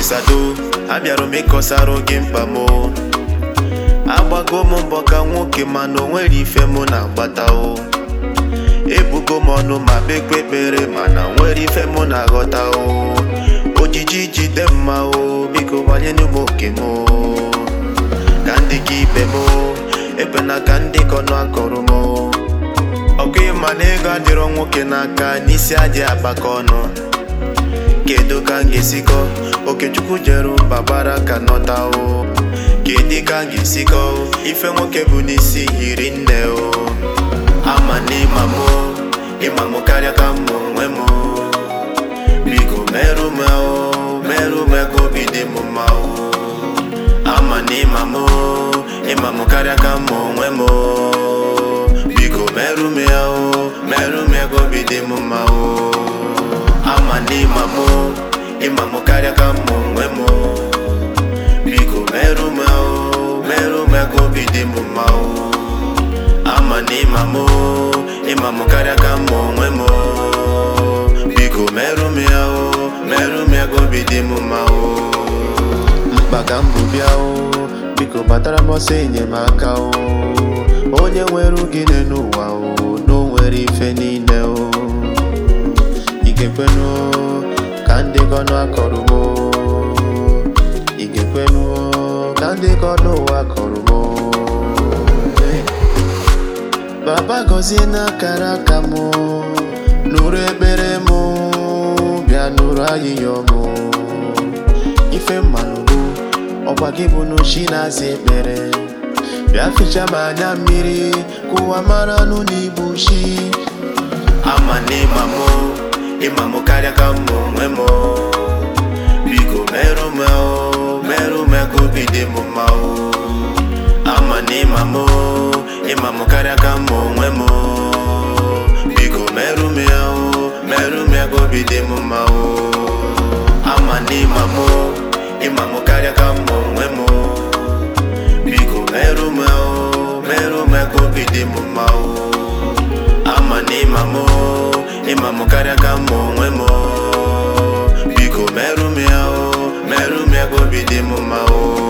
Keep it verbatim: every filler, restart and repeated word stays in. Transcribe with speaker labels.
Speaker 1: Olisado abịara m ịkọsara gị mkpa m. Agbago m mbọ ka nwoke mana o nwere ife m na-agbata o. Ebugo m ọnụ ma kpekpe ekpere mana nwere ife m na-aghọta o. Ojiji jide mma o, biko gbanye n'ụmụ oke m. Ka ndị ka ibe m, ekwena ka ndị kọnụ akọrọ m. Ọkụ ịma na ego adịrọ nwoke n'aka, n'isi adị agbakọ ọnụ. Kedu ka m ga-esikọ? Okechukwu jere babara ka nọta o. Kedu ka m ga-esikọ? Ife nwoke bụ n'isi yiri nne o. Ama na ịma m, ịma m karịa ka m onwe m. Biko merụ m o, merụ m ego obi dị m mma o. Ama na ịma m, ịma m karịa ka m onwe m. Biko merụ m ya o, merụ m ego obi dị m mma o. Ama na ịma m, ịma m karịa ka m onwe m. Biko merụ m o, merụ m ego obi dị m mma o. Ama na ịma m, ịma m karịa ka m onwe m. Biko merụ m ya o, merụ m ego obi dị m mma o. Mkpa ka m bụ bịa o, biko batara m ọsọ enyemaka o. Onye nwere gị n'ụwa o, na o nwere ife niile o. Igekwenu ka ndị kọnụ akọrọ m. Igekwenu ka ndị kọnụ ụwa akọrọ m. Baba gọzie n'akara aka m, nụrụ ekpere m, bịa nụrụ ayịyọ m. Ife mmanụ ọkwa gị bụ n'ochi na-aza ekpere. Bịa ficha m anya mmiri ka ụwa mara nụ n'igbu chi. Ama na ịma m, ịma m karịa ka m onwe m. Biko merụ m o, merụ m ego obi dị m mma o. Ama na ịma m, ịma m karịa ka m onwe m. Biko merụ m ya o, merụ m ego obi dị m mma o. Ama na ịma m, ịma m karịa ka m onwe m. Biko merụ m o, merụ m ego obi dị m mma o. Ama na ịma m, ịma m karịa ka m onwe m. Biko merụ m ya o, merụ m ego obi dị m mma o.